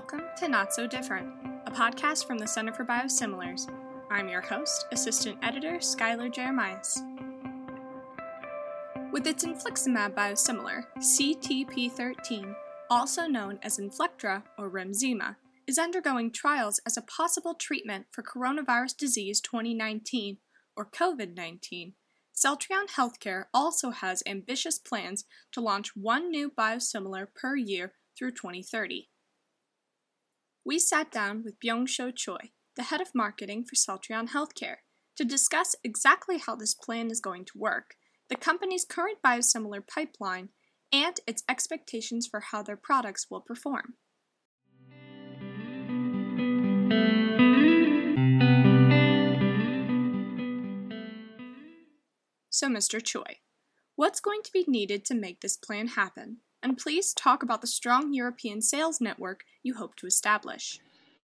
Welcome to Not So Different, a podcast from the Center for Biosimilars. I'm your host, Assistant Editor Skylar Jeremias. With its infliximab biosimilar, CTP13, also known as Inflectra or Remsima, is undergoing trials as a possible treatment for coronavirus disease 2019, or COVID-19. Celltrion Healthcare also has ambitious plans to launch one new biosimilar per year through 2030. We sat down with Byung-Sho Choi, the head of marketing for Celltrion Healthcare, to discuss exactly how this plan is going to work, the company's current biosimilar pipeline, and its expectations for how their products will perform. So, Mr. Choi, what's going to be needed to make this plan happen? And please talk about the strong European sales network you hope to establish.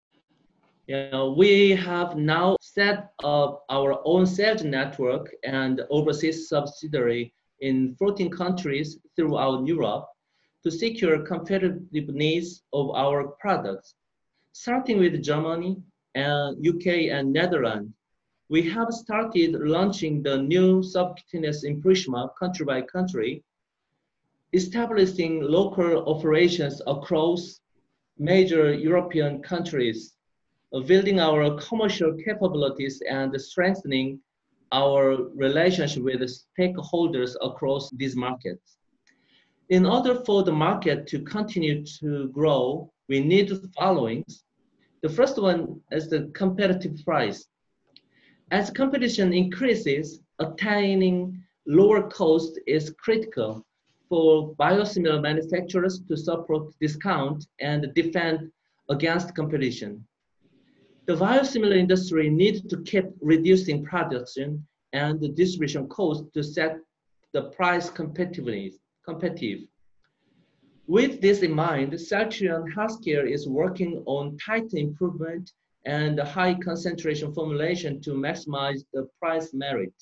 We have now set up our own sales network and overseas subsidiary in 14 countries throughout Europe to secure competitiveness of our products. Starting with Germany, and UK, and Netherlands, we have started launching the new subcutaneous infliximab country by country, establishing local operations across major European countries, building our commercial capabilities and strengthening our relationship with stakeholders across these markets. In order for the market to continue to grow, we need the following. The first one is the competitive price. As competition increases, attaining lower cost is critical for biosimilar manufacturers to support discount and defend against competition. The biosimilar industry needs to keep reducing production and the distribution costs to set the price competitive. With this in mind, Celltrion Healthcare is working on tight improvement and high concentration formulation to maximize the price merit.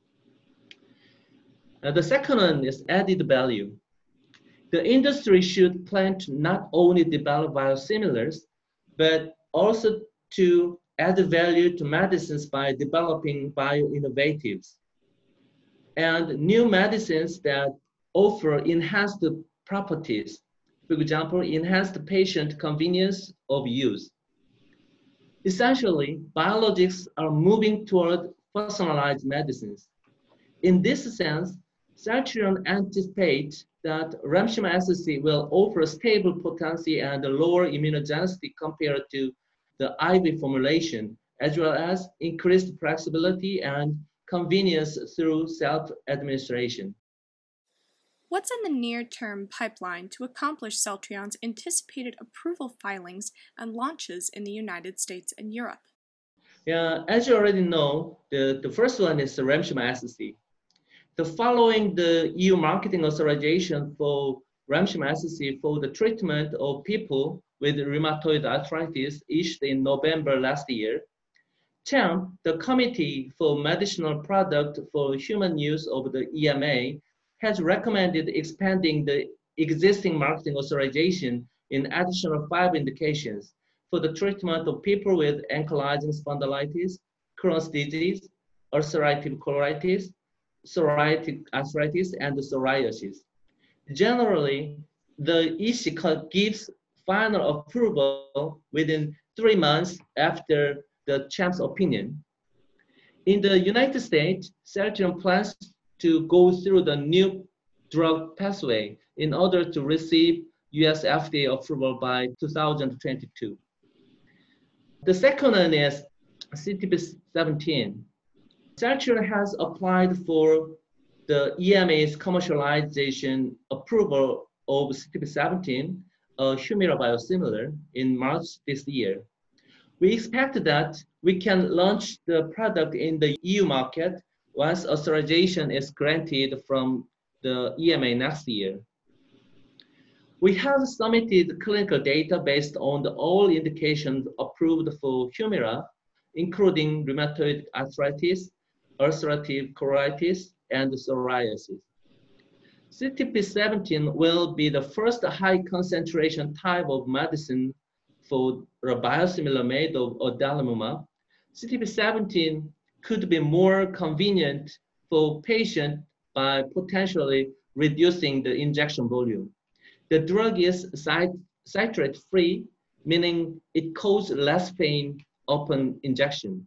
The second one is added value. The industry should plan to not only develop biosimilars, but also to add value to medicines by developing bioinnovatives and new medicines that offer enhanced properties. For example, enhanced patient convenience of use. Essentially, biologics are moving toward personalized medicines. In this sense, Celltrion anticipates that Remsima SC will offer stable potency and lower immunogenicity compared to the IV formulation, as well as increased flexibility and convenience through self-administration. What's in the near-term pipeline to accomplish Celltrion's anticipated approval filings and launches in the United States and Europe? As you already know, the first one is the Remsima SC. Following the EU marketing authorization for Remsima SC for the treatment of people with rheumatoid arthritis issued in November last year, CHMP, the Committee for Medicinal Product for Human Use of the EMA, has recommended expanding the existing marketing authorization in additional 5 indications for the treatment of people with ankylosing spondylitis, Crohn's disease, ulcerative colitis, psoriatic arthritis, and psoriasis. Generally, the EC gives final approval within 3 months after the CHMP's opinion. In the United States, Celltrion plans to go through the new drug pathway in order to receive US FDA approval by 2022. The second one is CTP17. Celltrion has applied for the EMA's commercialization approval of CTP17, a Humira biosimilar, in March this year. We expect that we can launch the product in the EU market once authorization is granted from the EMA next year. We have submitted clinical data based on all indications approved for Humira, including rheumatoid arthritis, ulcerative colitis, and psoriasis. CTP17 will be the first high concentration type of medicine for a biosimilar made of adalimumab, CTP17 could be more convenient for patients by potentially reducing the injection volume. The drug is citrate-free, meaning it causes less pain upon injection.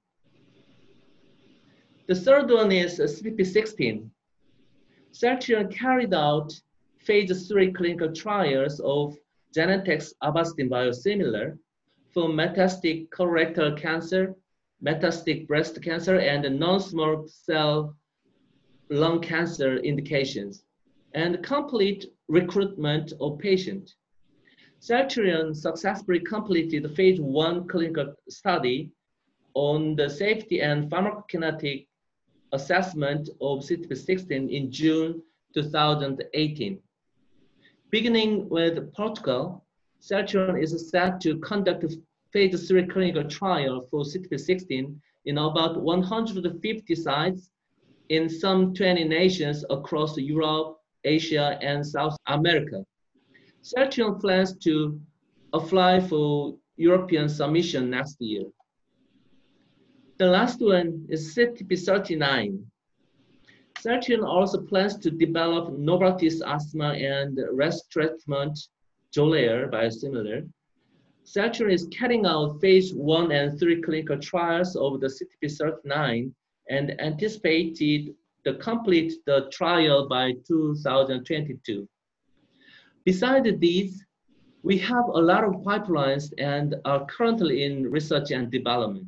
The third one is CTP16. Celltrion carried out phase 3 clinical trials of Genentech's Avastin biosimilar for metastatic colorectal cancer, metastatic breast cancer, and non-small cell lung cancer indications, and complete recruitment of patients. Celltrion successfully completed the phase 1 clinical study on the safety and pharmacokinetic assessment of CTP16 in June 2018. Beginning with Portugal, Celltrion is set to conduct a phase 3 clinical trial for CTP16 in about 150 sites in some 20 nations across Europe, Asia, and South America. Celltrion plans to apply for European submission next year. The last one is CTP39. Celltrion also plans to develop Novartis asthma and respiratory treatment Xolair biosimilar. Celltrion is carrying out phase 1 and 3 clinical trials of the CTP39 and anticipated to complete the trial by 2022. Besides these, we have a lot of pipelines and are currently in research and development.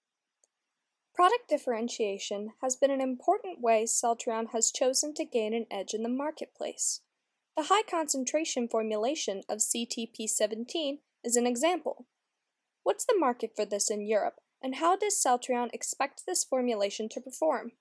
Product differentiation has been an important way Celltrion has chosen to gain an edge in the marketplace. The high concentration formulation of CTP17 is an example. What's the market for this in Europe, and how does Celltrion expect this formulation to perform?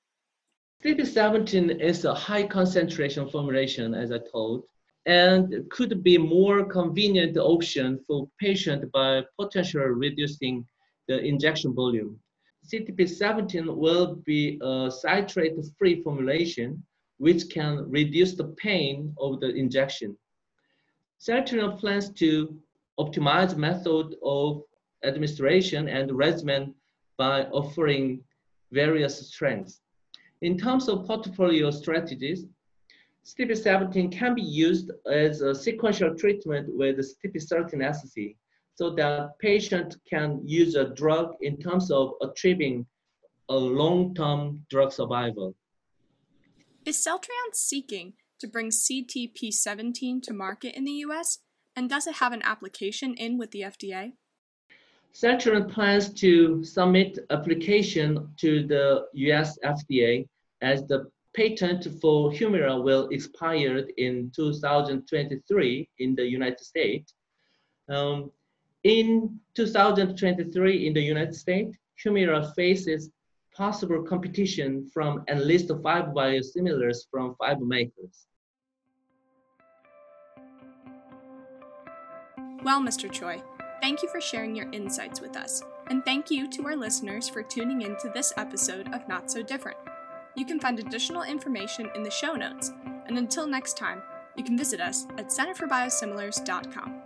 CTP17 is a high concentration formulation, as I told, and could be more convenient option for patients by potentially reducing the injection volume. CTP17 will be a citrate-free formulation, which can reduce the pain of the injection. Celltrion plans to optimize method of administration and regimen by offering various strengths. In terms of portfolio strategies, CTP17 can be used as a sequential treatment with CTP13 SC, so that patients can use a drug in terms of achieving a long-term drug survival. Is Celltrion seeking to bring CTP17 to market in the US, and does it have an application in with the FDA? Celltrion plans to submit application to the US FDA as the patent for Humira will expire in 2023 in the United States. In 2023 in the United States, Humira faces possible competition from at least 5 biosimilars from 5 makers. Well, Mr. Choi, thank you for sharing your insights with us, and thank you to our listeners for tuning in to this episode of Not So Different. You can find additional information in the show notes, and until next time, you can visit us at centerforbiosimilars.com.